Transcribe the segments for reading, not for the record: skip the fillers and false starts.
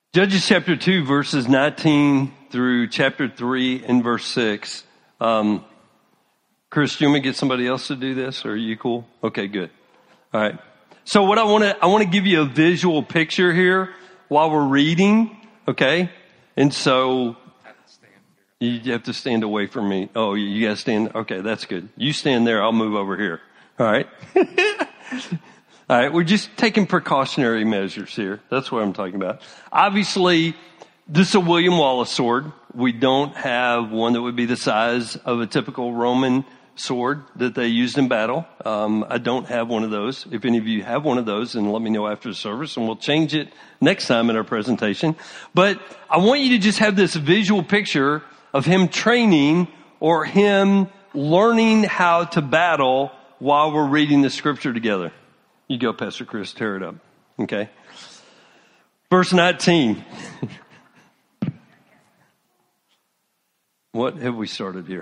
Judges chapter 2, verses 19 through chapter 3 and verse 6. Chris, do you want me to get somebody else to do this? Or are you cool? Okay, good. All right. So what I want to give you a visual picture here while we're reading, okay? And so you have to stand away from me. Oh, you got to stand. Okay, that's good. You stand there. I'll move over here. All right. All right. We're just taking precautionary measures here. That's what I'm talking about. Obviously, this is a William Wallace sword. We don't have one that would be the size of a typical Roman sword that they used in battle. I don't have one of those. If any of you have one of those, then let me know after the service and we'll change it next time in our presentation. But I want you to just have this visual picture of him training or him learning how to battle while we're reading the scripture together. You go, Pastor Chris, tear it up. Okay. Verse 19. What have we started here?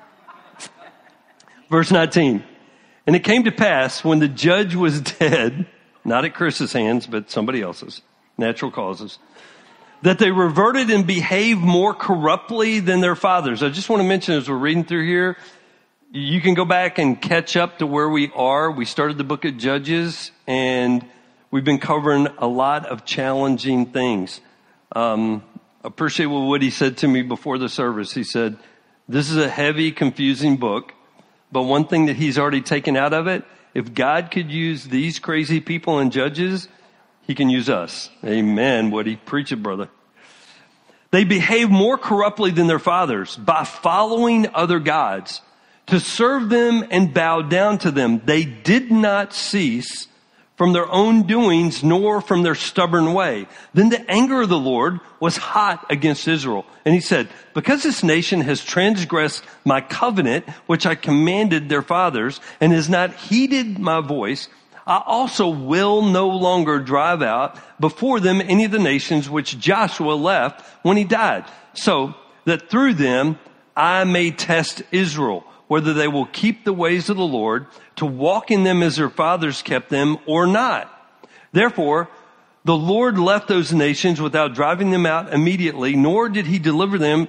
Verse 19. And it came to pass when the judge was dead, not at Chris's hands, but somebody else's, natural causes, that they reverted and behaved more corruptly than their fathers. I just want to mention as we're reading through here, you can go back and catch up to where we are. We started the book of Judges, and we've been covering a lot of challenging things. I appreciate what Woody said to me before the service. He said, this is a heavy, confusing book, but one thing that he's already taken out of it, if God could use these crazy people in Judges, he can use us. Amen, Woody. Preach it, brother. They behave more corruptly than their fathers by following other gods to serve them and bow down to them. They did not cease from their own doings, nor from their stubborn way. Then the anger of the Lord was hot against Israel. And he said, because this nation has transgressed my covenant, which I commanded their fathers, and has not heeded my voice, I also will no longer drive out before them any of the nations which Joshua left when he died, so that through them I may test Israel, whether they will keep the ways of the Lord, to walk in them as their fathers kept them or not. Therefore, the Lord left those nations without driving them out immediately, nor did he deliver them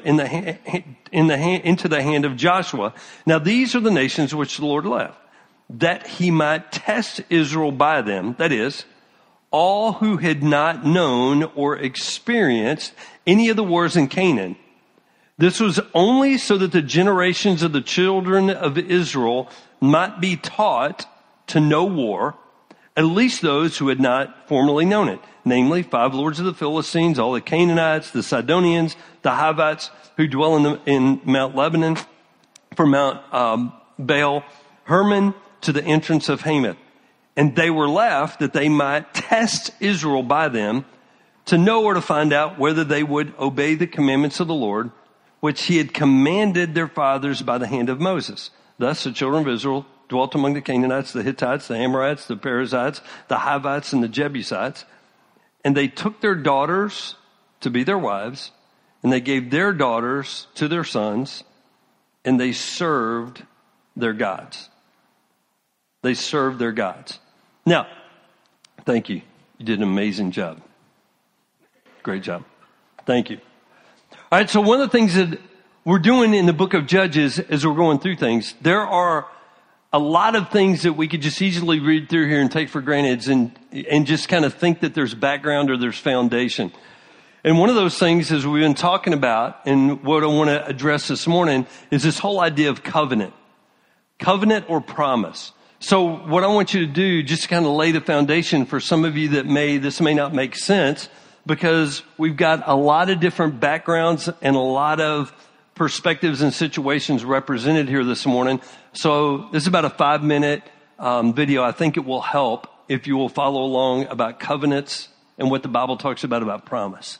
into the hand of Joshua. Now these are the nations which the Lord left, that he might test Israel by them, that is, all who had not known or experienced any of the wars in Canaan. This was only so that the generations of the children of Israel might be taught to know war, at least those who had not formerly known it, namely 5 lords of the Philistines, all the Canaanites, the Sidonians, the Hivites who dwell in Mount Lebanon, from Mount Baal Hermon to the entrance of Hamath. And they were left that they might test Israel by them to know or to find out whether they would obey the commandments of the Lord, which he had commanded their fathers by the hand of Moses. Thus the children of Israel dwelt among the Canaanites, the Hittites, the Amorites, the Perizzites, the Hivites, and the Jebusites. And they took their daughters to be their wives, and they gave their daughters to their sons, and they served their gods. They served their gods. Now, thank you. You did an amazing job. Great job. Thank you. All right, so one of the things that we're doing in the book of Judges as we're going through things, there are a lot of things that we could just easily read through here and take for granted and just kind of think that there's background or there's foundation. And one of those things, as we've been talking about, and what I want to address this morning, is this whole idea of covenant. Covenant or promise. So what I want you to do, just to kind of lay the foundation for some of you that this may not make sense, because we've got a lot of different backgrounds and a lot of perspectives and situations represented here this morning. So this is about a 5-minute video. I think it will help if you will follow along about covenants and what the Bible talks about promise.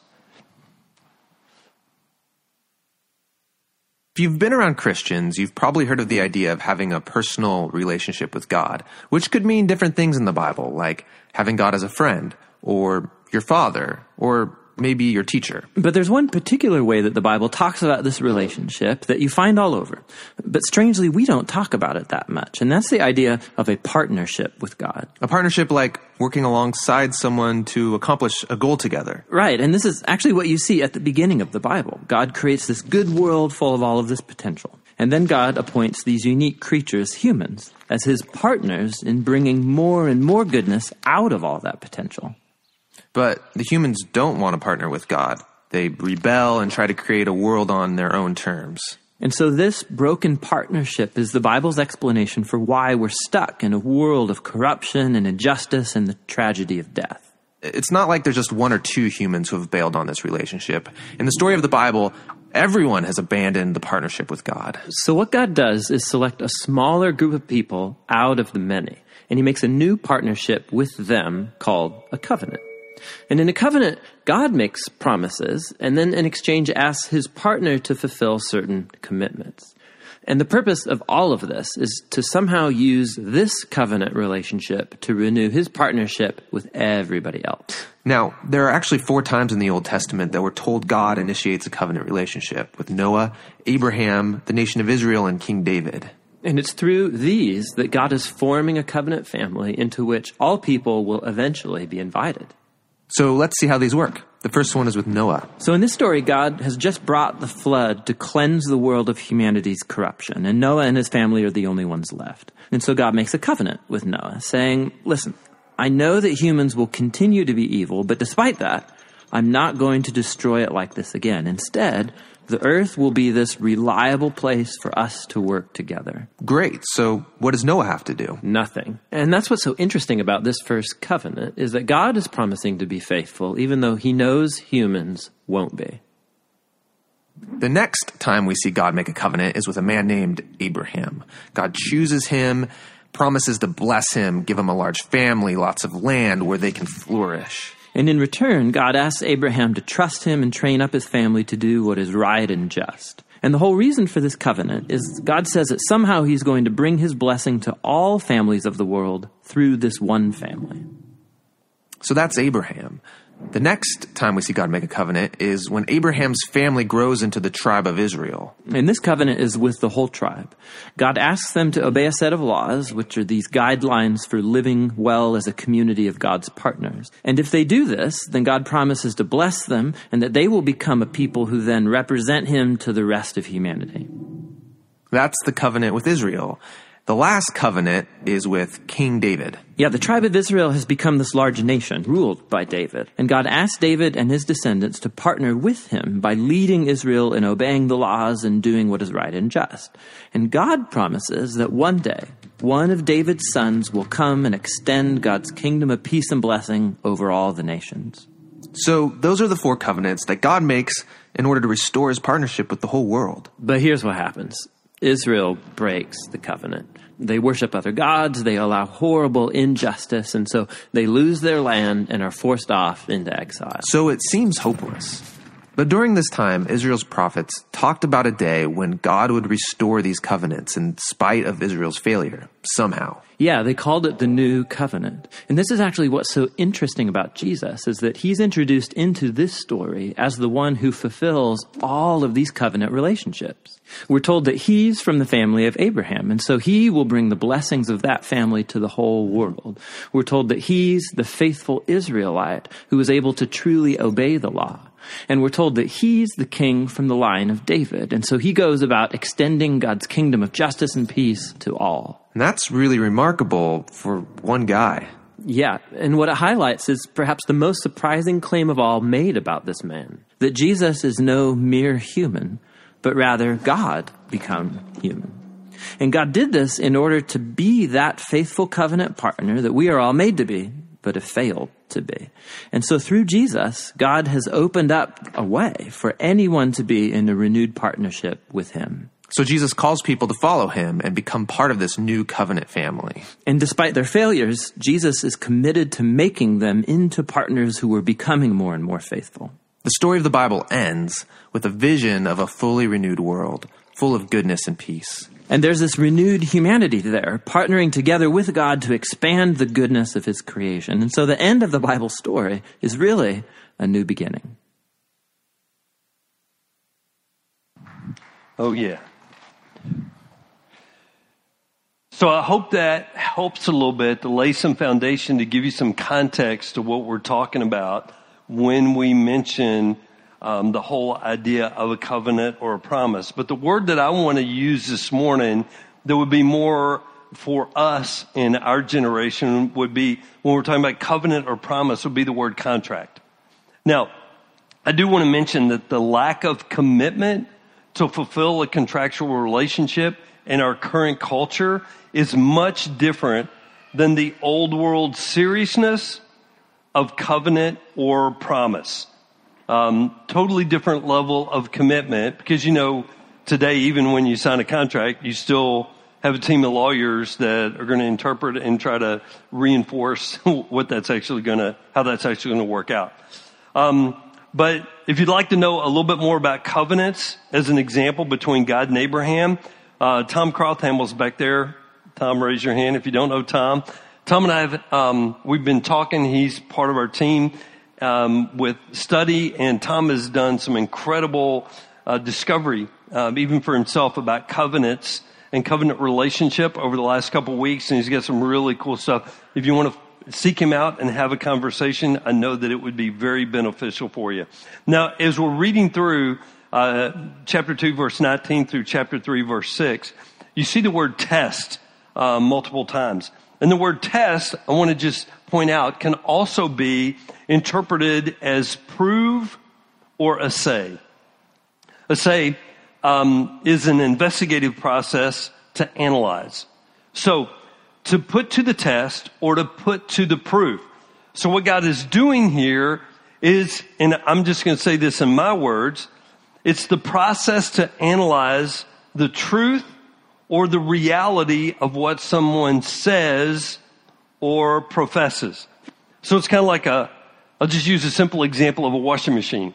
If you've been around Christians, you've probably heard of the idea of having a personal relationship with God, which could mean different things in the Bible, like having God as a friend, or your father, or maybe your teacher. But there's one particular way that the Bible talks about this relationship that you find all over. But strangely, we don't talk about it that much. And that's the idea of a partnership with God. A partnership like working alongside someone to accomplish a goal together. Right, and this is actually what you see at the beginning of the Bible. God creates this good world full of all of this potential. And then God appoints these unique creatures, humans, as his partners in bringing more and more goodness out of all that potential. But the humans don't want to partner with God. They rebel and try to create a world on their own terms. And so this broken partnership is the Bible's explanation for why we're stuck in a world of corruption and injustice and the tragedy of death. It's not like there's just one or two humans who have bailed on this relationship. In the story of the Bible, everyone has abandoned the partnership with God. So what God does is select a smaller group of people out of the many, and he makes a new partnership with them called a covenant. And in a covenant, God makes promises, and then in exchange asks his partner to fulfill certain commitments. And the purpose of all of this is to somehow use this covenant relationship to renew his partnership with everybody else. Now, there are actually 4 times in the Old Testament that we're told God initiates a covenant relationship with Noah, Abraham, the nation of Israel, and King David. And it's through these that God is forming a covenant family into which all people will eventually be invited. So let's see how these work. The first one is with Noah. So in this story, God has just brought the flood to cleanse the world of humanity's corruption, and Noah and his family are the only ones left. And so God makes a covenant with Noah, saying, listen, I know that humans will continue to be evil, but despite that, I'm not going to destroy it like this again. Instead, the earth will be this reliable place for us to work together. Great. So what does Noah have to do? Nothing. And that's what's so interesting about this first covenant, is that God is promising to be faithful, even though he knows humans won't be. The next time we see God make a covenant is with a man named Abraham. God chooses him, promises to bless him, give him a large family, lots of land where they can flourish. And in return, God asks Abraham to trust him and train up his family to do what is right and just. And the whole reason for this covenant is God says that somehow he's going to bring his blessing to all families of the world through this one family. So that's Abraham. The next time we see God make a covenant is when Abraham's family grows into the tribe of Israel. And this covenant is with the whole tribe. God asks them to obey a set of laws, which are these guidelines for living well as a community of God's partners. And if they do this, then God promises to bless them and that they will become a people who then represent him to the rest of humanity. That's the covenant with Israel. The last covenant is with King David. Yeah, the tribe of Israel has become this large nation ruled by David. And God asked David and his descendants to partner with him by leading Israel in obeying the laws and doing what is right and just. And God promises that one day, one of David's sons will come and extend God's kingdom of peace and blessing over all the nations. So those are the 4 covenants that God makes in order to restore his partnership with the whole world. But here's what happens. Israel breaks the covenant. They worship other gods, they allow horrible injustice, and so they lose their land and are forced off into exile. So it seems hopeless. But during this time, Israel's prophets talked about a day when God would restore these covenants in spite of Israel's failure, somehow. Yeah, they called it the New Covenant. And this is actually what's so interesting about Jesus, is that he's introduced into this story as the one who fulfills all of these covenant relationships. We're told that he's from the family of Abraham, and so he will bring the blessings of that family to the whole world. We're told that he's the faithful Israelite who is able to truly obey the law. And we're told that he's the king from the line of David, and so he goes about extending God's kingdom of justice and peace to all. And that's really remarkable for one guy. Yeah, and what it highlights is perhaps the most surprising claim of all made about this man, that Jesus is no mere human, but rather God become human. And God did this in order to be that faithful covenant partner that we are all made to be, but have failed to be. And so through Jesus, God has opened up a way for anyone to be in a renewed partnership with him. So Jesus calls people to follow him and become part of this new covenant family. And despite their failures, Jesus is committed to making them into partners who are becoming more and more faithful. The story of the Bible ends with a vision of a fully renewed world, full of goodness and peace. And there's this renewed humanity there, partnering together with God to expand the goodness of his creation. And so the end of the Bible story is really a new beginning. Oh, yeah. So I hope that helps a little bit to lay some foundation, to give you some context to what we're talking about when we mention the whole idea of a covenant or a promise. But the word that I want to use this morning that would be more for us in our generation would be, when we're talking about covenant or promise, would be the word contract. Now, I do want to mention that the lack of commitment to fulfill a contractual relationship in our current culture is much different than the old world seriousness of covenant or promise. Totally different level of commitment, because, you know, today, even when you sign a contract, you still have a team of lawyers that are going to interpret and try to reinforce what that's actually going to, how that's actually going to work out. But if you'd like to know a little bit more about covenants as an example between God and Abraham, Tom Crothamble's back there. Tom, raise your hand if you don't know Tom. Tom and I have, we've been talking. He's part of our team with study, and Tom has done some incredible discovery, even for himself, about covenants and covenant relationship over the last couple of weeks, and he's got some really cool stuff. If you want to seek him out and have a conversation, I know that it would be very beneficial for you. Now, as we're reading through chapter 2, verse 19 through chapter 3, verse 6, you see the word test multiple times. And the word test, I want to just point out, can also be interpreted as prove or assay. Assay is an investigative process to analyze. So, to put to the test or to put to the proof. So what God is doing here is, and I'm just going to say this in my words, it's the process to analyze the truth or the reality of what someone says or professes. So it's kind of like I'll just use a simple example of a washing machine.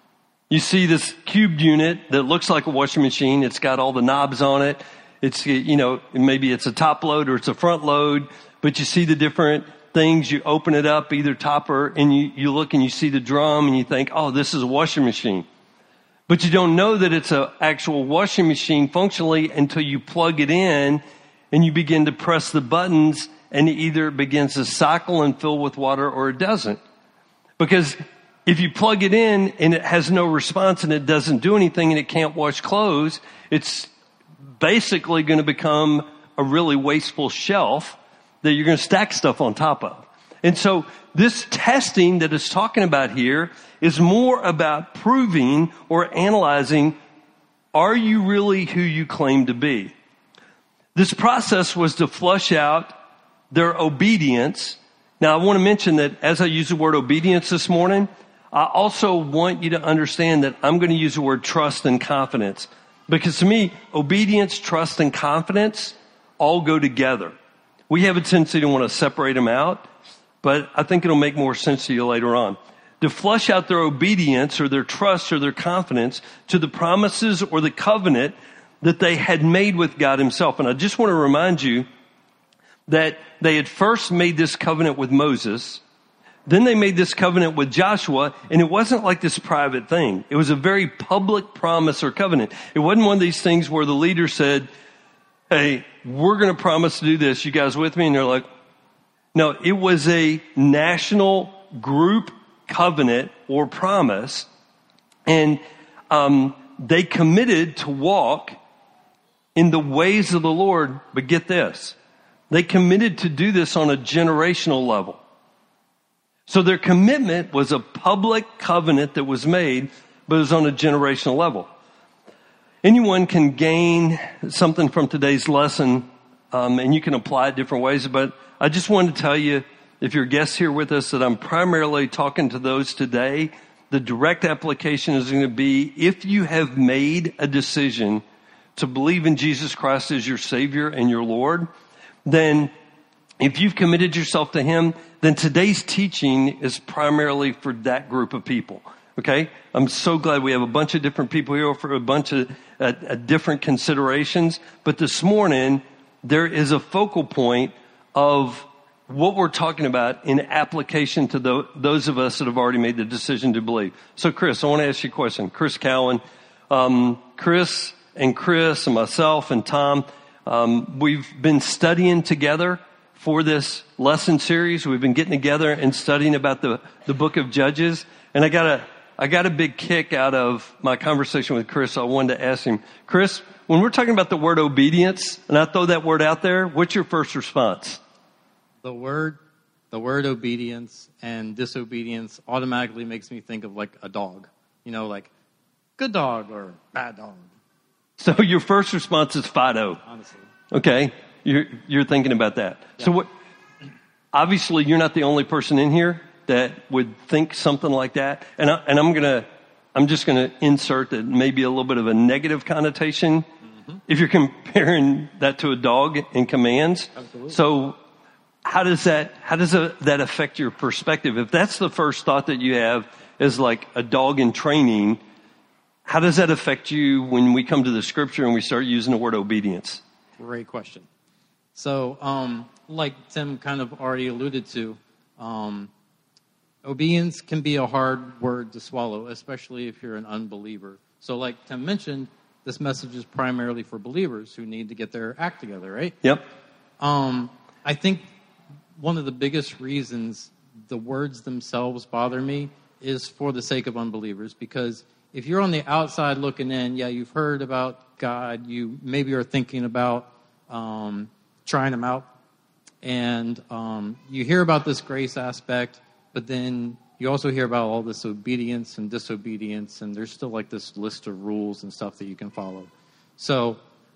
You see this cubed unit that looks like a washing machine. It's got all the knobs on it. It's, you know, maybe it's a top load or it's a front load, but you see the different things. You open it up, either topper, and you look and you see the drum and you think, oh, this is a washing machine. But you don't know that it's an actual washing machine functionally until you plug it in and you begin to press the buttons, and it either begins to cycle and fill with water or it doesn't. Because if you plug it in and it has no response and it doesn't do anything and it can't wash clothes, it's basically going to become a really wasteful shelf that you're going to stack stuff on top of. And so this testing that it's talking about here is more about proving or analyzing, are you really who you claim to be? This process was to flush out their obedience. Now, I want to mention that as I use the word obedience this morning, I also want you to understand that I'm going to use the word trust and confidence. Because to me, obedience, trust, and confidence all go together. We have a tendency to want to separate them out, but I think it'll make more sense to you later on. To flush out their obedience or their trust or their confidence to the promises or the covenant that they had made with God himself. And I just want to remind you that they had first made this covenant with Moses. Then they made this covenant with Joshua, and it wasn't like this private thing. It was a very public promise or covenant. It wasn't one of these things where the leader said, hey, we're going to promise to do this. You guys with me? And they're like, no, it was a national group covenant or promise. And they committed to walk in the ways of the Lord. But get this, they committed to do this on a generational level. So their commitment was a public covenant that was made, but it was on a generational level. Anyone can gain something from today's lesson, and you can apply it different ways, but I just wanted to tell you, if you're guests here with us, that I'm primarily talking to those today. The direct application is going to be, if you have made a decision to believe in Jesus Christ as your Savior and your Lord, then if you've committed yourself to him, then today's teaching is primarily for that group of people. Okay? I'm so glad we have a bunch of different people here for a bunch of different considerations. But this morning, there is a focal point of what we're talking about in application to those of us that have already made the decision to believe. So, Chris, I want to ask you a question. Chris Cowan. Chris and Chris and myself and Tom, we've been studying together for this lesson series. We've been getting together and studying about the book of Judges. And I got a big kick out of my conversation with Chris. So I wanted to ask him, Chris, when we're talking about the word obedience, and I throw that word out there, what's your first response? The word obedience and disobedience automatically makes me think of like a dog. You know, like good dog or bad dog. So your first response is Fido. Honestly. Okay. You're thinking about that. Yeah. So what, obviously you're not the only person in here that would think something like that. And I'm just gonna insert that maybe a little bit of a negative connotation if you're comparing that to a dog and commands. Absolutely. So how does that affect your perspective? If that's the first thought that you have is like a dog in training, how does that affect you when we come to the scripture and we start using the word obedience? Great question. So, like Tim kind of already alluded to, obedience can be a hard word to swallow, especially if you're an unbeliever. So like Tim mentioned, this message is primarily for believers who need to get their act together, right? Yep. I think one of the biggest reasons the words themselves bother me is for the sake of unbelievers, because if you're on the outside looking in, yeah, you've heard about God, you maybe are thinking about trying him out, and you hear about this grace aspect, but then you also hear about all this obedience and disobedience, and there's still like this list of rules and stuff that you can follow. So,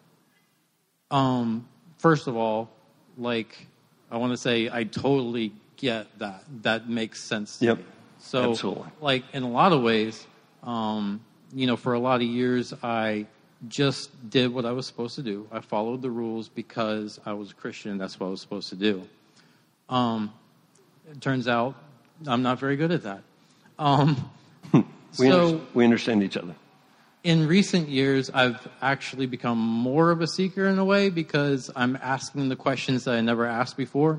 first of all, like, I want to say I totally get that. That makes sense to Yep. me. So, Absolutely. like, in a lot of ways, for a lot of years, I just did what I was supposed to do. I followed the rules because I was a Christian. That's what I was supposed to do. It turns out I'm not very good at that. We understand each other. In recent years, I've actually become more of a seeker in a way because I'm asking the questions that I never asked before.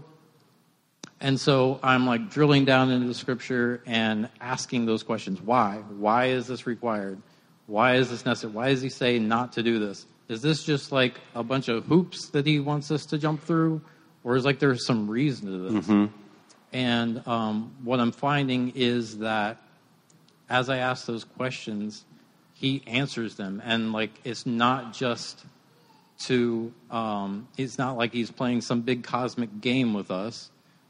And so I'm like drilling down into the scripture and asking those questions. Why? Why is this required? Why is this necessary? Why does he say not to do this? Is this just like a bunch of hoops that he wants us to jump through? Or is like there's some reason to this? Mm-hmm. And what I'm finding is that as I ask those questions, he answers them. And like it's not just to, it's not like he's playing some big cosmic game with us.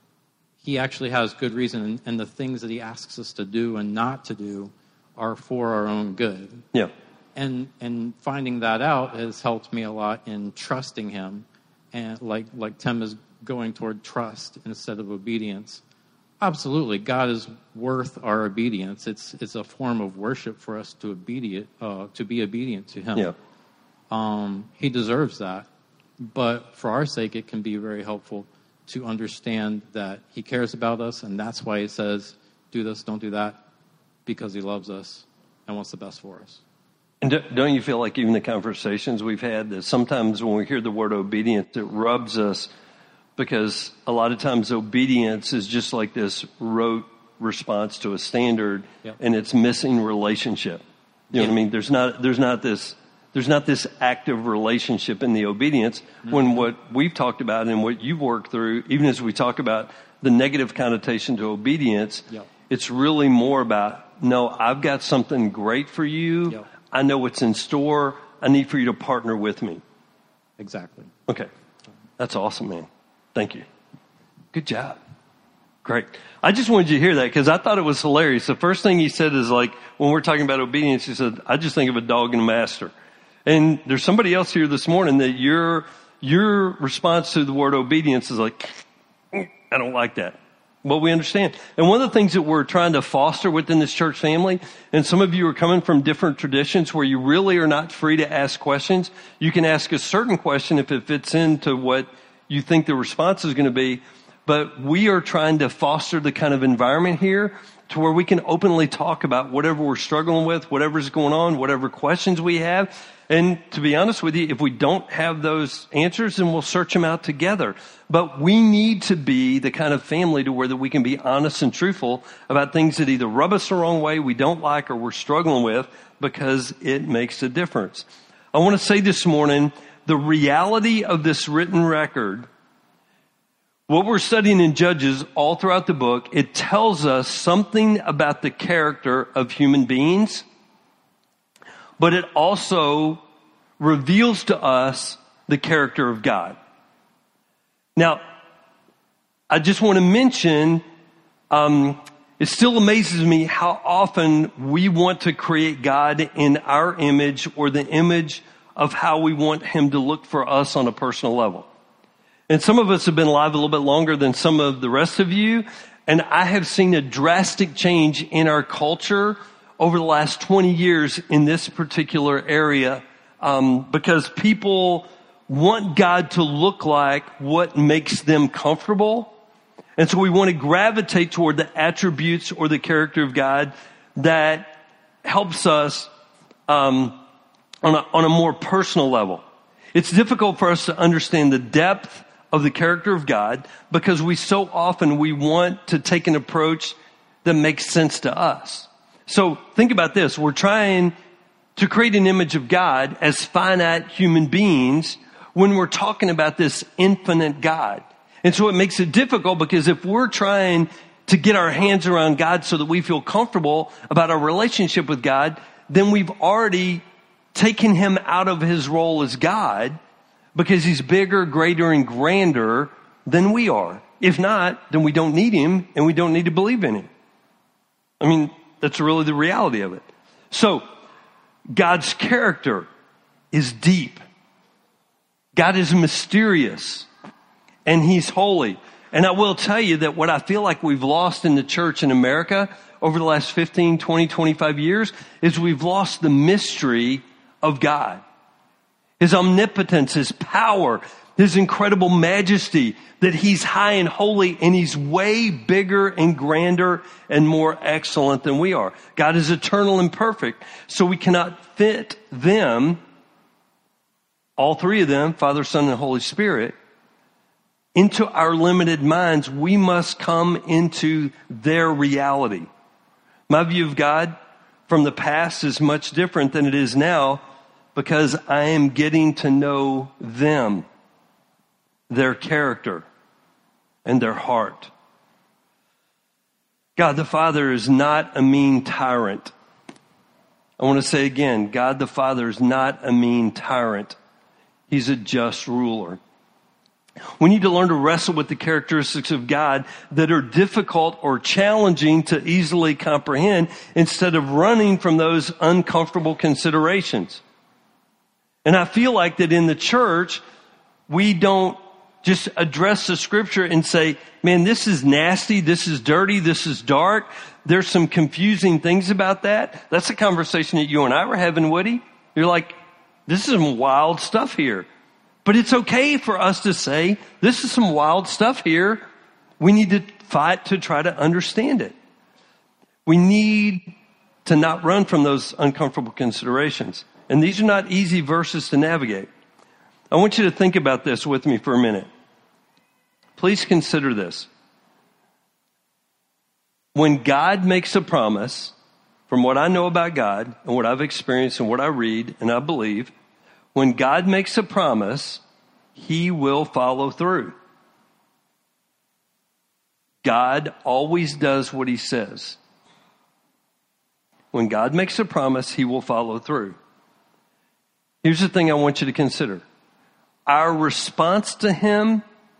He actually has good reason, and the things that he asks us to do and not to do are for our own good. Yeah. And finding that out has helped me a lot in trusting him, and like Tim is going toward trust instead of obedience. Absolutely, God is worth our obedience. It's a form of worship for us to be obedient to him. Yeah. He deserves that, but for our sake, it can be very helpful to understand that he cares about us, and that's why he says, do this, don't do that, because he loves us and wants the best for us. And don't you feel like even the conversations we've had, that sometimes when we hear the word obedience, it rubs us, because a lot of times obedience is just like this rote response to a standard, Yep. and it's missing relationship. You know what I mean? There's not this active relationship in the obedience, when what we've talked about and what you've worked through, even as we talk about the negative connotation to obedience, Yep. it's really more about, no, I've got something great for you. Yep. I know what's in store. I need for you to partner with me. Exactly. Okay. That's awesome, man. Thank you. Good job. Great. I just wanted you to hear that because I thought it was hilarious. The first thing he said is like, when we're talking about obedience, he said, I just think of a dog and a master. And there's somebody else here this morning that your response to the word obedience is like, I don't like that. Well, we understand. And one of the things that we're trying to foster within this church family, and some of you are coming from different traditions where you really are not free to ask questions. You can ask a certain question if it fits into what you think the response is going to be. But we are trying to foster the kind of environment here to where we can openly talk about whatever we're struggling with, whatever's going on, whatever questions we have. And to be honest with you, if we don't have those answers, then we'll search them out together. But we need to be the kind of family to where that we can be honest and truthful about things that either rub us the wrong way, we don't like, or we're struggling with, because it makes a difference. I want to say this morning, the reality of this written record, what we're studying in Judges all throughout the book, it tells us something about the character of human beings, but it also reveals to us the character of God. Now, I just want to mention, it still amazes me how often we want to create God in our image or the image of how we want him to look for us on a personal level. And some of us have been alive a little bit longer than some of the rest of you. And I have seen a drastic change in our culture over the last 20 years in this particular area, because people want God to look like what makes them comfortable. And so we want to gravitate toward the attributes or the character of God that helps us on a more personal level. It's difficult for us to understand the depth of the character of God because we want to take an approach that makes sense to us. So think about this. We're trying to create an image of God as finite human beings when we're talking about this infinite God. And so it makes it difficult because if we're trying to get our hands around God so that we feel comfortable about our relationship with God, then we've already taken him out of his role as God because he's bigger, greater, and grander than we are. If not, then we don't need him and we don't need to believe in him. I mean, that's really the reality of it. So, God's character is deep. God is mysterious. And he's holy. And I will tell you that what I feel like we've lost in the church in America over the last 15, 20, 25 years is we've lost the mystery of God. His omnipotence, his power, his incredible majesty, that he's high and holy and he's way bigger and grander and more excellent than we are. God is eternal and perfect, so we cannot fit them, all three of them, Father, Son, and Holy Spirit, into our limited minds. We must come into their reality. My view of God from the past is much different than it is now because I am getting to know them, their character, and their heart. God the Father is not a mean tyrant. I want to say again, God the Father is not a mean tyrant. He's a just ruler. We need to learn to wrestle with the characteristics of God that are difficult or challenging to easily comprehend instead of running from those uncomfortable considerations. And I feel like that in the church, we don't just address the scripture and say, man, this is nasty, this is dirty, this is dark. There's some confusing things about that. That's a conversation that you and I were having, Woody. You're like, this is some wild stuff here. But it's okay for us to say, this is some wild stuff here. We need to fight to try to understand it. We need to not run from those uncomfortable considerations. And these are not easy verses to navigate. I want you to think about this with me for a minute. Please consider this. When God makes a promise, from what I know about God and what I've experienced and what I read and I believe, when God makes a promise, he will follow through. God always does what he says. When God makes a promise, he will follow through. Here's the thing I want you to consider. Our response to him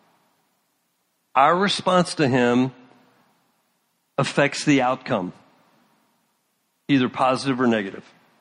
affects the outcome, either positive or negative.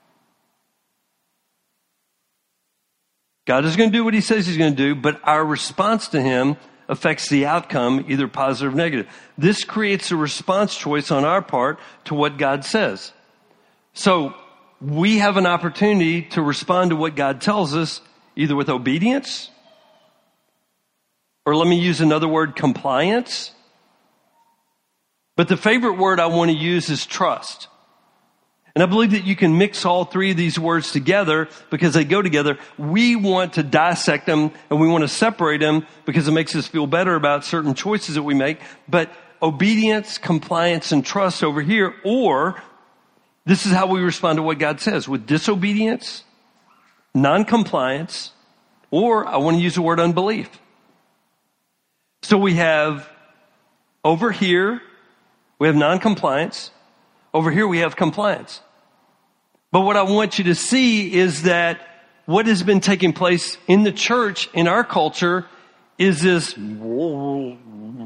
God is going to do what he says he's going to do, but our response to him affects the outcome, either positive or negative. This creates a response choice on our part to what God says. So we have an opportunity to respond to what God tells us, either with obedience, or let me use another word, compliance. But the favorite word I want to use is trust. And I believe that you can mix all three of these words together because they go together. We want to dissect them and we want to separate them because it makes us feel better about certain choices that we make. But obedience, compliance, and trust over here, or this is how we respond to what God says. With disobedience, noncompliance, or I want to use the word unbelief. So we have over here, we have noncompliance. Over here, we have compliance. But what I want you to see is that what has been taking place in the church, in our culture, is this middle.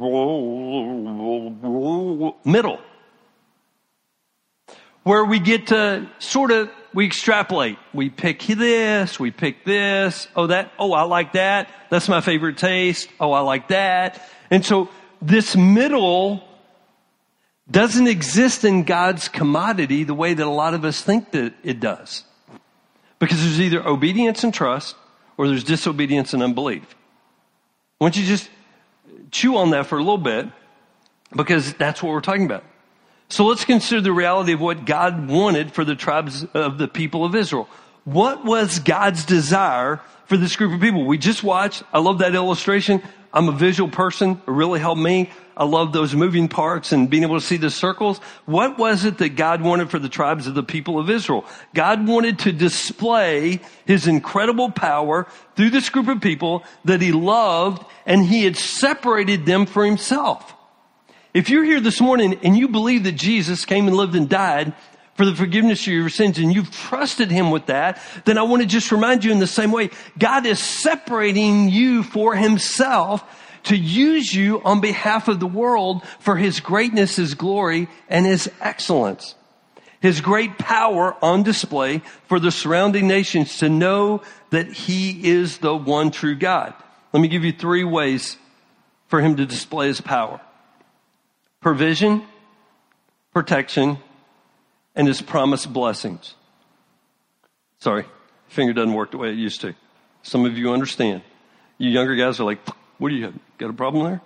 Where we get to we extrapolate. We pick this, we pick this. Oh, I like that. That's my favorite taste. Oh, I like that. And so this middle doesn't exist in God's commodity the way that a lot of us think that it does. Because there's either obedience and trust, or there's disobedience and unbelief. I want you to just chew on that for a little bit, because that's what we're talking about. So let's consider the reality of what God wanted for the tribes of the people of Israel. What was God's desire for this group of people? We just watched. I love that illustration. I'm a visual person. It really helped me. I love those moving parts and being able to see the circles. What was it that God wanted for the tribes of the people of Israel? God wanted to display his incredible power through this group of people that he loved, and he had separated them for himself. If you're here this morning and you believe that Jesus came and lived and died for the forgiveness of your sins, and you've trusted him with that, then I want to just remind you in the same way, God is separating you for himself to use you on behalf of the world for his greatness, his glory, and his excellence. His great power on display for the surrounding nations to know that he is the one true God. Let me give you 3 ways for him to display his power: provision, protection, and his promised blessings. Sorry, finger doesn't work the way it used to. Some of you understand. You younger guys are like, what do you have? Got a problem there?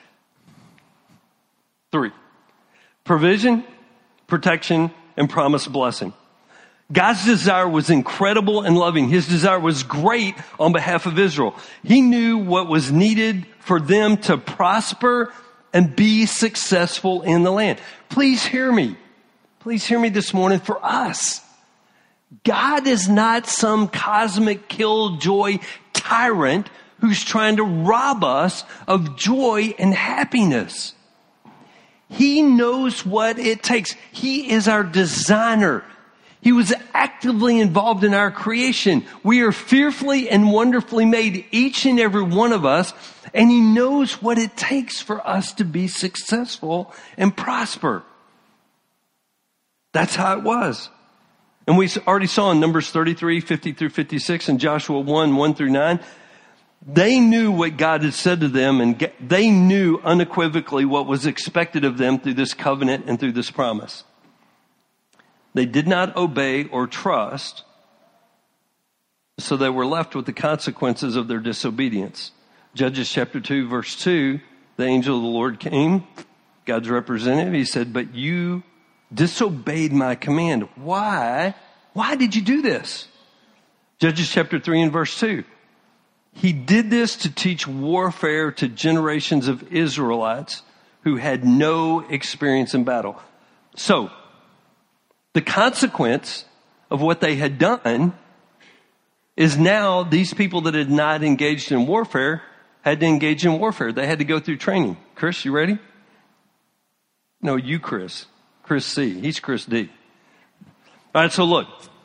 3, provision, protection, and promised blessing. God's desire was incredible and loving. His desire was great on behalf of Israel. He knew what was needed for them to prosper and be successful in the land. Please hear me. Please hear me this morning. For us, God is not some cosmic killjoy tyrant who's trying to rob us of joy and happiness. He knows what it takes. He is our designer. He was actively involved in our creation. We are fearfully and wonderfully made, each and every one of us, and he knows what it takes for us to be successful and prosper. That's how it was. And we already saw in Numbers 33, 50 through 56, and Joshua 1, 1 through 9, they knew what God had said to them, and they knew unequivocally what was expected of them through this covenant and through this promise. They did not obey or trust, so they were left with the consequences of their disobedience. Judges chapter 2, verse 2, the angel of the Lord came, God's representative. He said, but you disobeyed my command. Why? Why did you do this? Judges chapter 3 and verse 2. He did this to teach warfare to generations of Israelites who had no experience in battle. So, the consequence of what they had done is now these people that had not engaged in warfare had to engage in warfare. They had to go through training. Chris, you ready? No, you, Chris. Chris C. He's Chris D. All right, so look.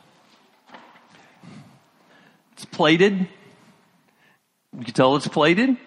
It's plated. You can tell it's plated.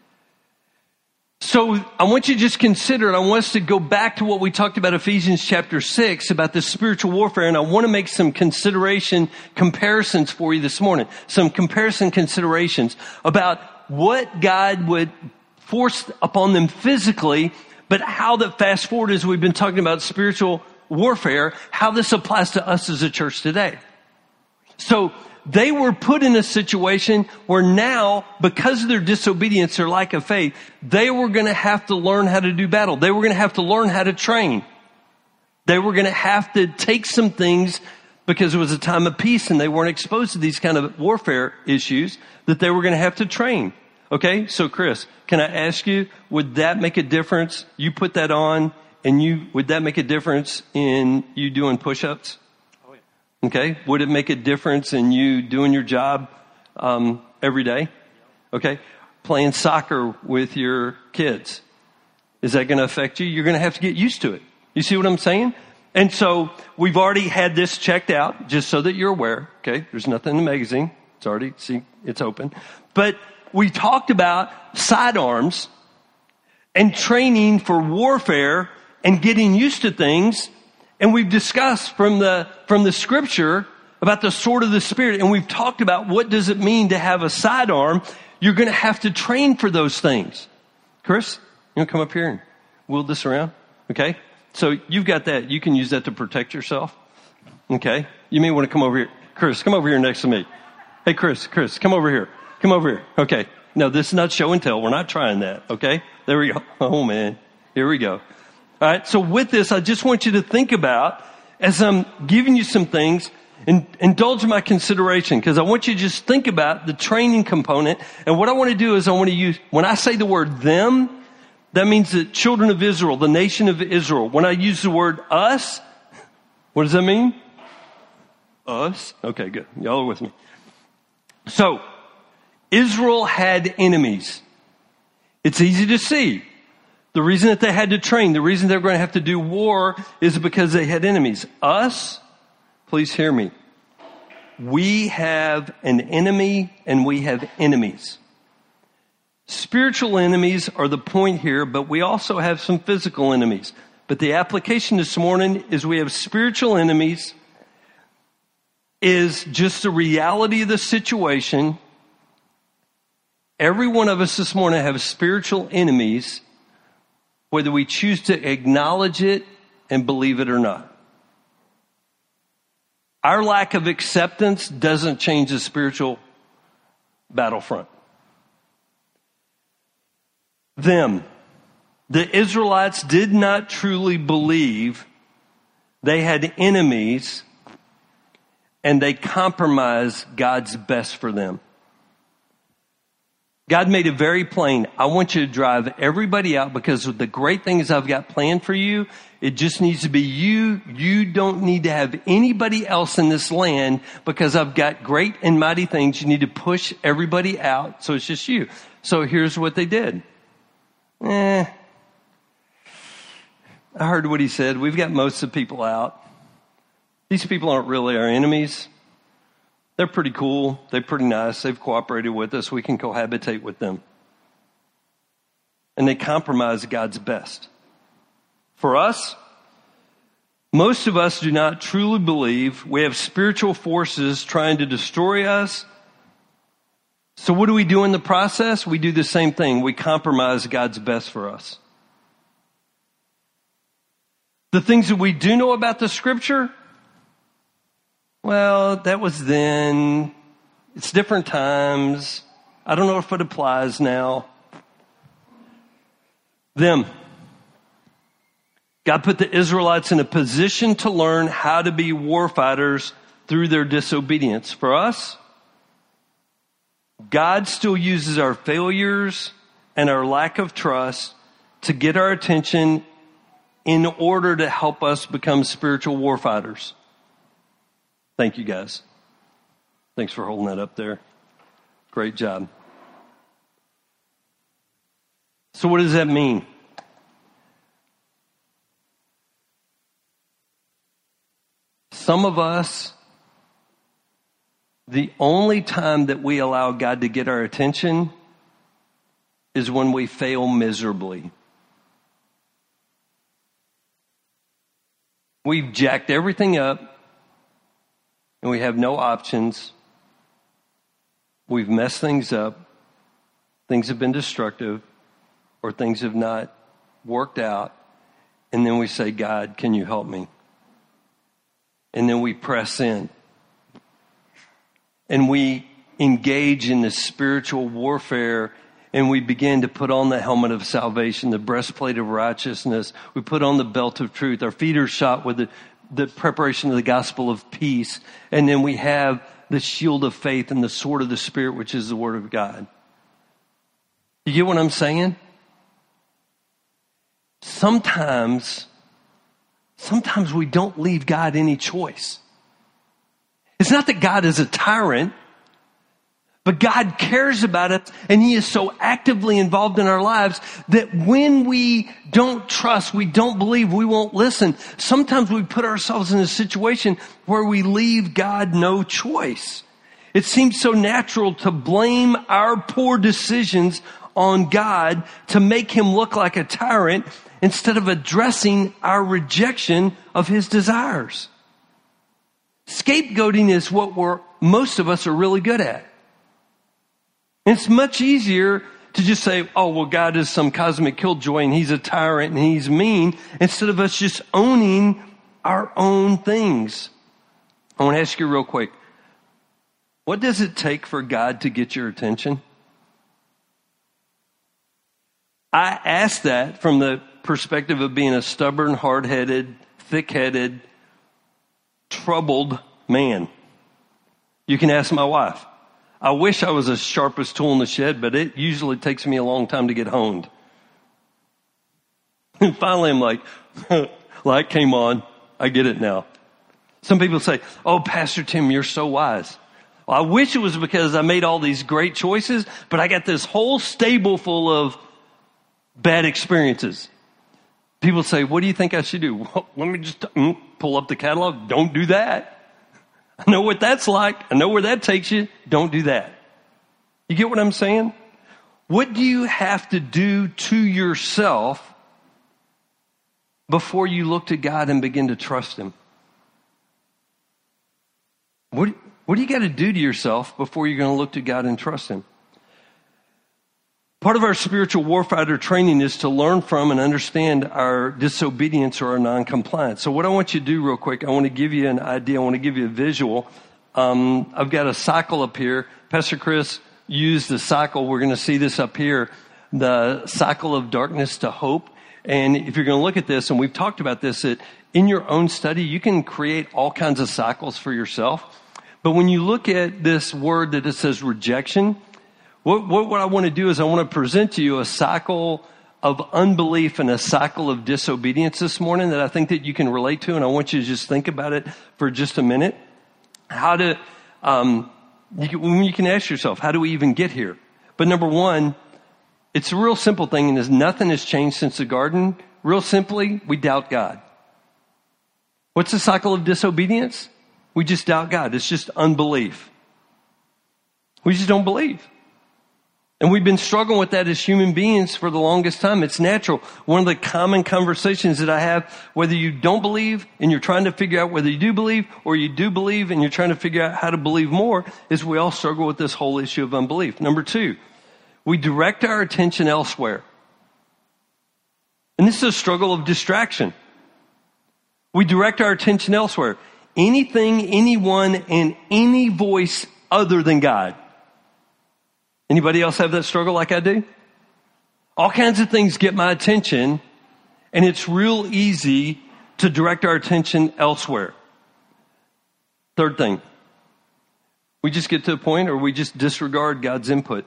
So I want you to just consider it. I want us to go back to what we talked about Ephesians chapter 6 about the spiritual warfare. And I want to make some comparisons for you this morning. Some comparison considerations about what God would force upon them physically, but how that fast forward as we've been talking about spiritual warfare, how this applies to us as a church today. So they were put in a situation where now, because of their disobedience or lack of faith, they were going to have to learn how to do battle. They were going to have to learn how to train. They were going to have to take some things, because it was a time of peace and they weren't exposed to these kind of warfare issues, that they were going to have to train. Okay, so Chris, can I ask you, would that make a difference? You put that on, and would that make a difference in you doing push-ups? Oh, yeah. Okay. Would it make a difference in you doing your job every day? Okay. Playing soccer with your kids. Is that going to affect you? You're going to have to get used to it. You see what I'm saying? And so we've already had this checked out, just so that you're aware. Okay. There's nothing in the magazine. It's already, see, it's open. But we talked about sidearms and training for warfare and getting used to things. And we've discussed from the scripture about the sword of the Spirit. And we've talked about what does it mean to have a sidearm. You're going to have to train for those things. Chris, you want to come up here and wheel this around? Okay. So you've got that. You can use that to protect yourself. Okay. You may want to come over here. Chris, come over here next to me. Hey, Chris, come over here. Come over here. Okay. No, this is not show and tell. We're not trying that. Okay. There we go. Oh, man. Here we go. All right. So with this, I just want you to think about, as I'm giving you some things, and indulge my consideration, because I want you to just think about the training component. And what I want to do is I want to use, when I say the word them, that means the children of Israel, the nation of Israel. When I use the word us, what does that mean? Us? Okay, good. Y'all are with me. So, Israel had enemies. It's easy to see. The reason that they had to train, the reason they're going to have to do war is because they had enemies. Us, please hear me. We have an enemy and we have enemies. Spiritual enemies are the point here, but we also have some physical enemies. But the application this morning is we have spiritual enemies is just the reality of the situation. Every one of us this morning have spiritual enemies, whether we choose to acknowledge it and believe it or not. Our lack of acceptance doesn't change the spiritual battlefront. The Israelites did not truly believe they had enemies, and they compromised God's best for them. God made it very plain. I want you to drive everybody out because the great things I've got planned for you, it just needs to be you. You don't need to have anybody else in this land because I've got great and mighty things. You need to push everybody out. So it's just you. So here's what they did. I heard what he said. We've got most of the people out. These people aren't really our enemies. They're pretty cool. They're pretty nice. They've cooperated with us. We can cohabitate with them. And they compromise God's best. For us, most of us do not truly believe we have spiritual forces trying to destroy us. So what do we do in the process? We do the same thing. We compromise God's best for us. The things that we do know about the scripture, well, that was then. It's different times. I don't know if it applies now. God put the Israelites in a position to learn how to be warfighters through their disobedience. For us, God still uses our failures and our lack of trust to get our attention in order to help us become spiritual warfighters. Thank you, guys. Thanks for holding that up there. Great job. So what does that mean? Some of us, the only time that we allow God to get our attention is when we fail miserably. We've jacked everything up and we have no options. We've messed things up. Things have been destructive or things have not worked out. And then we say, God, can you help me? And then we press in. And we engage in this spiritual warfare, and we begin to put on the helmet of salvation, the breastplate of righteousness. We put on the belt of truth. Our feet are shod with the preparation of the gospel of peace. And then we have the shield of faith and the sword of the Spirit, which is the word of God. You get what I'm saying? Sometimes we don't leave God any choice. It's not that God is a tyrant, but God cares about us, and he is so actively involved in our lives that when we don't trust, we don't believe, we won't listen, sometimes we put ourselves in a situation where we leave God no choice. It seems so natural to blame our poor decisions on God to make him look like a tyrant instead of addressing our rejection of his desires. Scapegoating is what most of us are really good at. And it's much easier to just say, oh, well, God is some cosmic killjoy and he's a tyrant and he's mean, instead of us just owning our own things. I want to ask you real quick, what does it take for God to get your attention? I ask that from the perspective of being a stubborn, hard-headed, thick-headed, troubled man. You can ask my wife. I wish I was the sharpest tool in the shed, but it usually takes me a long time to get honed. And finally I'm like, light came on. I get it now. Some people say, oh, Pastor Tim, you're so wise. Well, I wish it was because I made all these great choices, but I got this whole stable full of bad experiences. People say, what do you think I should do? Well, let me just pull up the catalog. Don't do that. I know what that's like. I know where that takes you. Don't do that. You get what I'm saying? What do you have to do to yourself before you look to God and begin to trust him? What do you got to do to yourself before you're going to look to God and trust him? Part of our spiritual warfighter training is to learn from and understand our disobedience or our non-compliance. So what I want you to do real quick, I want to give you an idea. I want to give you a visual. I've got a cycle up here. Pastor Chris used the cycle. We're going to see this up here, the cycle of darkness to hope. And if you're going to look at this, and we've talked about this, that in your own study, you can create all kinds of cycles for yourself. But when you look at this word that it says rejection, what I want to do is I want to present to you a cycle of unbelief and a cycle of disobedience this morning that I think that you can relate to, and I want you to just think about it for just a minute. You can ask yourself, how do we even get here? But number one, it's a real simple thing, and nothing has changed since the garden. Real simply, we doubt God. What's the cycle of disobedience? We just doubt God. It's just unbelief. We just don't believe. And we've been struggling with that as human beings for the longest time. It's natural. One of the common conversations that I have, whether you don't believe and you're trying to figure out whether you do believe, or you do believe and you're trying to figure out how to believe more, is we all struggle with this whole issue of unbelief. Number two, we direct our attention elsewhere. And this is a struggle of distraction. We direct our attention elsewhere. Anything, anyone, and any voice other than God. Anybody else have that struggle like I do? All kinds of things get my attention, and it's real easy to direct our attention elsewhere. Third thing, we just get to a point or we just disregard God's input.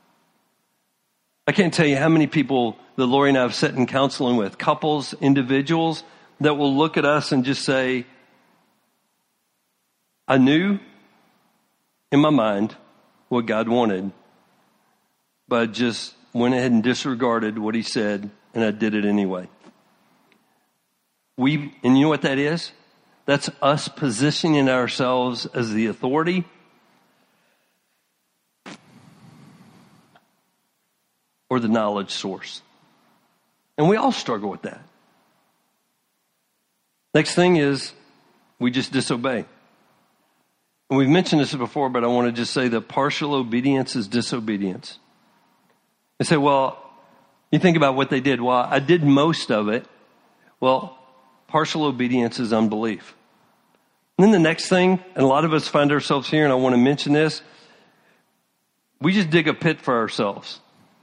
I can't tell you how many people that Lori and I have sat in counseling with, couples, individuals, that will look at us and just say, I knew in my mind what God wanted, but I just went ahead and disregarded what he said, and I did it anyway. And you know what that is? That's us positioning ourselves as the authority or the knowledge source. And we all struggle with that. Next thing is we just disobey. And we've mentioned this before, but I want to just say that partial obedience is disobedience. They say, well, you think about what they did. Well, I did most of it. Well, partial obedience is unbelief. And then the next thing, and a lot of us find ourselves here, and I want to mention this, we just dig a pit for ourselves.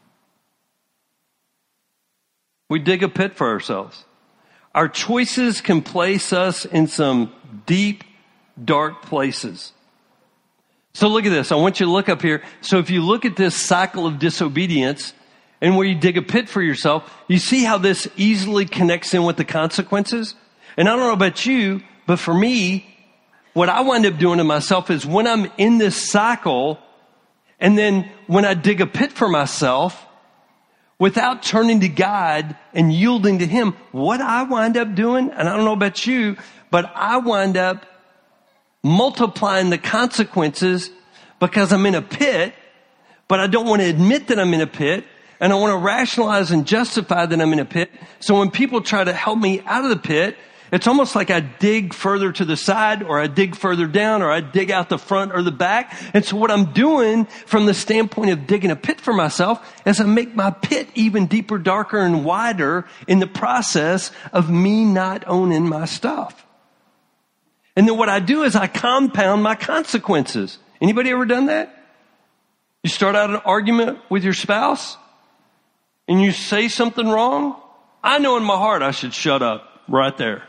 We dig a pit for ourselves. Our choices can place us in some deep, dark places. So look at this. I want you to look up here. So if you look at this cycle of disobedience and where you dig a pit for yourself, you see how this easily connects in with the consequences? And I don't know about you, but for me, what I wind up doing to myself is when I'm in this cycle, and then when I dig a pit for myself, without turning to God and yielding to Him, what I wind up doing, and I don't know about you, but I wind up multiplying the consequences because I'm in a pit, but I don't want to admit that I'm in a pit, and I want to rationalize and justify that I'm in a pit. So when people try to help me out of the pit, it's almost like I dig further to the side, or I dig further down, or I dig out the front or the back. And so what I'm doing from the standpoint of digging a pit for myself is I make my pit even deeper, darker, and wider in the process of me not owning my stuff. And then what I do is I compound my consequences. Anybody ever done that? You start out an argument with your spouse and you say something wrong. I know in my heart I should shut up right there.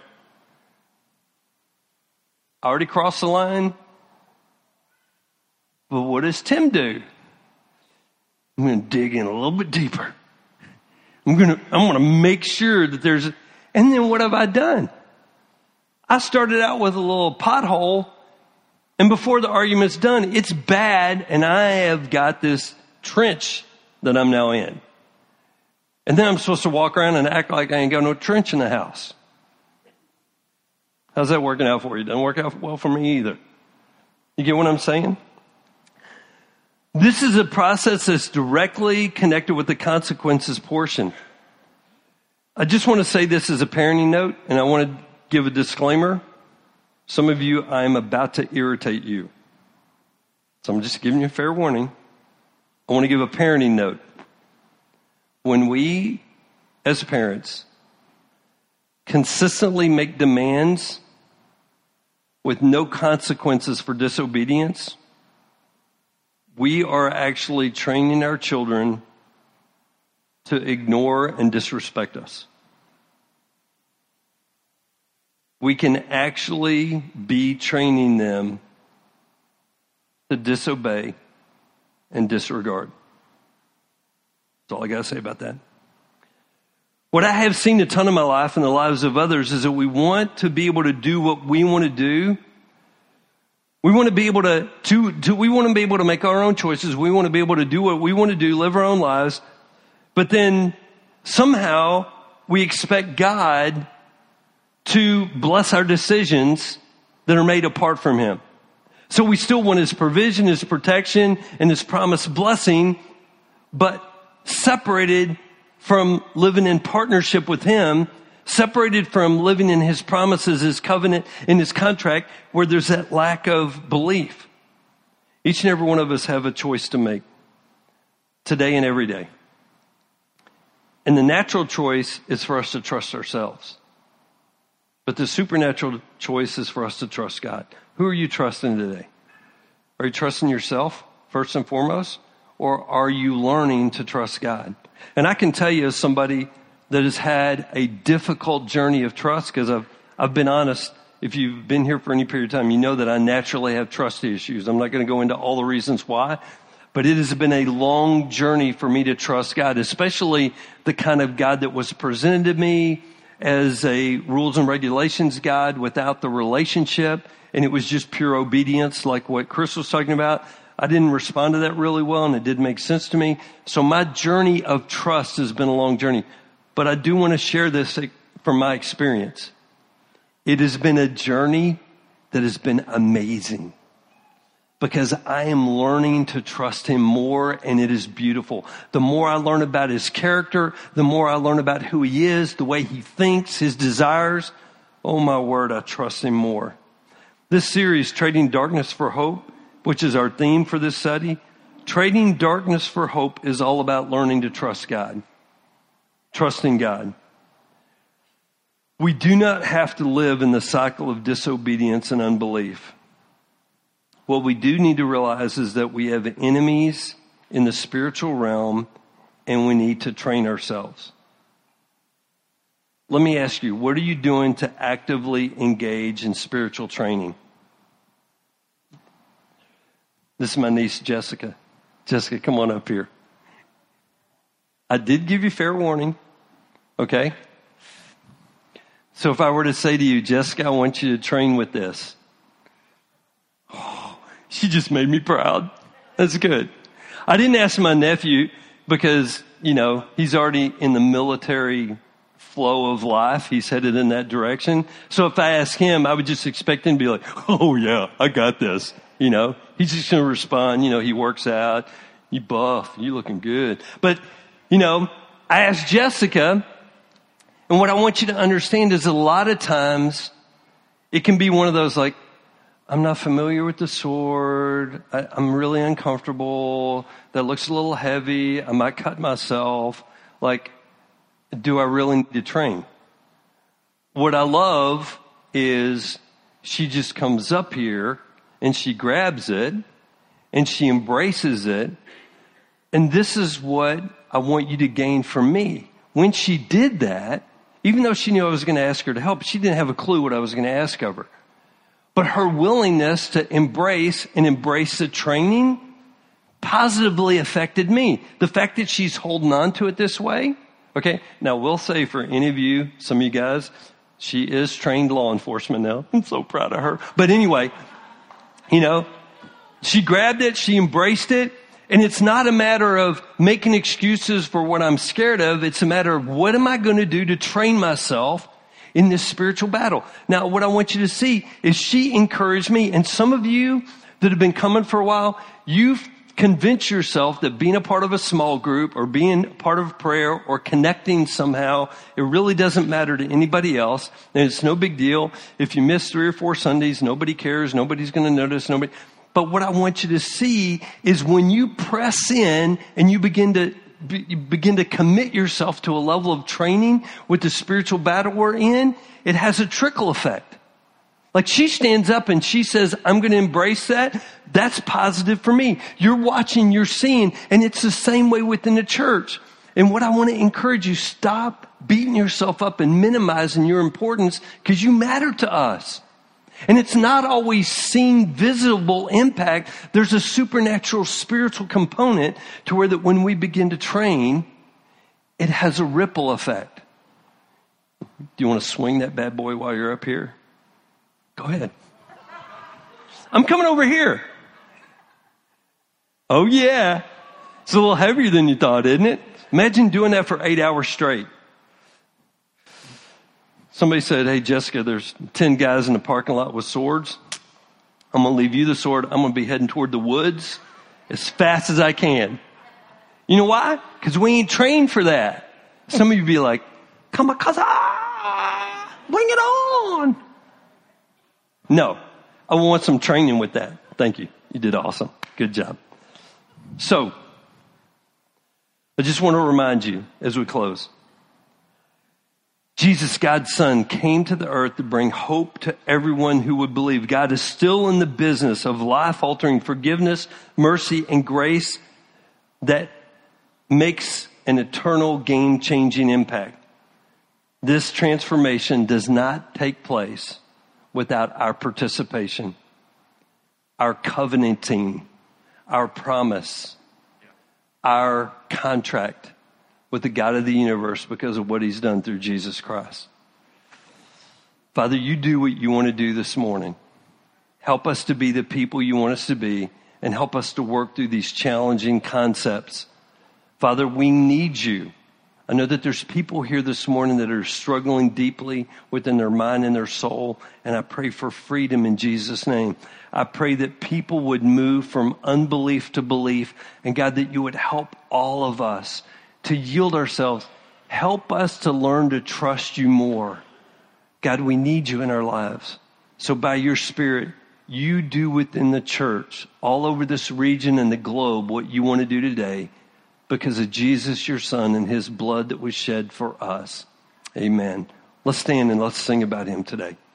I already crossed the line. But what does Tim do? I'm going to dig in a little bit deeper. I'm going to make sure that there's, and then what have I done? I started out with a little pothole, and before the argument's done, it's bad, and I have got this trench that I'm now in. And then I'm supposed to walk around and act like I ain't got no trench in the house. How's that working out for you? Doesn't work out well for me either. You get what I'm saying? This is a process that's directly connected with the consequences portion. I just want to say this as a parenting note, and I want to give a disclaimer. Some of you, I'm about to irritate you. So I'm just giving you a fair warning. I want to give a parenting note. When we, as parents, consistently make demands with no consequences for disobedience, we are actually training our children to ignore and disrespect us. We can actually be training them to disobey and disregard. That's all I got to say about that. What I have seen a ton in my life and the lives of others is that we want to be able to do what we want to do. We want to be able to we want to be able to make our own choices. We want to be able to do what we want to do, live our own lives. But then somehow we expect God to bless our decisions that are made apart from Him. So we still want His provision, His protection, and His promised blessing, but separated from living in partnership with Him, separated from living in His promises, His covenant, and His contract, where there's that lack of belief. Each and every one of us have a choice to make today and every day. And the natural choice is for us to trust ourselves. But the supernatural choice is for us to trust God. Who are you trusting today? Are you trusting yourself first and foremost? Or are you learning to trust God? And I can tell you as somebody that has had a difficult journey of trust, because I've been honest, if you've been here for any period of time, you know that I naturally have trust issues. I'm not going to go into all the reasons why, but it has been a long journey for me to trust God, especially the kind of God that was presented to me as a rules and regulations God without the relationship. And it was just pure obedience, like what Chris was talking about. I didn't respond to that really well, and it didn't make sense to me. So my journey of trust has been a long journey. But I do want to share this from my experience. It has been a journey that has been amazing, because I am learning to trust Him more, and it is beautiful. The more I learn about His character, the more I learn about who He is, the way He thinks, His desires. Oh my word, I trust Him more. This series, Trading Darkness for Hope, which is our theme for this study, Trading Darkness for Hope is all about learning to trust God. Trusting God. We do not have to live in the cycle of disobedience and unbelief. What we do need to realize is that we have enemies in the spiritual realm, and we need to train ourselves. Let me ask you, what are you doing to actively engage in spiritual training? This is my niece, Jessica. Jessica, come on up here. I did give you fair warning, okay? So if I were to say to you, Jessica, I want you to train with this. She just made me proud. That's good. I didn't ask my nephew because, he's already in the military flow of life. He's headed in that direction. So if I ask him, I would just expect him to be like, oh yeah, I got this. He's just going to respond. He works out. You buff. You looking good. But, I asked Jessica, and what I want you to understand is a lot of times it can be one of those like, I'm not familiar with the sword. I'm really uncomfortable. That looks a little heavy. I might cut myself. Like, do I really need to train? What I love is she just comes up here and she grabs it and she embraces it. And this is what I want you to gain from me. When she did that, even though she knew I was going to ask her to help, she didn't have a clue what I was going to ask of her. But her willingness to embrace the training positively affected me. The fact that she's holding on to it this way. Okay. Now we'll say for any of you, some of you guys, she is trained law enforcement now. I'm so proud of her. But anyway, she grabbed it, she embraced it. And it's not a matter of making excuses for what I'm scared of. It's a matter of what am I going to do to train myself in this spiritual battle. Now, what I want you to see is she encouraged me. And some of you that have been coming for a while, you've convinced yourself that being a part of a small group or being part of prayer or connecting somehow, it really doesn't matter to anybody else. And it's no big deal. If you miss 3 or 4 Sundays, nobody cares. Nobody's going to notice. But what I want you to see is when you press in and you begin to commit yourself to a level of training with the spiritual battle we're in, it has a trickle effect. Like she stands up and she says, I'm going to embrace that. That's positive for me. You're watching, you're seeing, and it's the same way within the church. And what I want to encourage you, stop beating yourself up and minimizing your importance because you matter to us. And it's not always seen visible impact. There's a supernatural spiritual component to where that when we begin to train, it has a ripple effect. Do you want to swing that bad boy while you're up here? Go ahead. I'm coming over here. Oh yeah. It's a little heavier than you thought, isn't it? Imagine doing that for 8 hours straight. Somebody said, hey, Jessica, there's 10 guys in the parking lot with swords. I'm going to leave you the sword. I'm going to be heading toward the woods as fast as I can. You know why? Because we ain't trained for that. Some of you be like, kamikaze, bring it on. No, I want some training with that. Thank you. You did awesome. Good job. So, I just want to remind you as we close. Jesus, God's Son, came to the earth to bring hope to everyone who would believe. God is still in the business of life-altering forgiveness, mercy, and grace that makes an eternal game-changing impact. This transformation does not take place without our participation, our covenanting, our promise, our contract with the God of the universe because of what he's done through Jesus Christ. Father, you do what you want to do this morning. Help us to be the people you want us to be and help us to work through these challenging concepts. Father, we need you. I know that there's people here this morning that are struggling deeply within their mind and their soul, and I pray for freedom in Jesus' name. I pray that people would move from unbelief to belief, and God, that you would help all of us to yield ourselves. Help us to learn to trust you more. God, we need you in our lives. So by your Spirit, you do within the church, all over this region and the globe, what you want to do today because of Jesus, your Son, and his blood that was shed for us. Amen. Let's stand and let's sing about him today.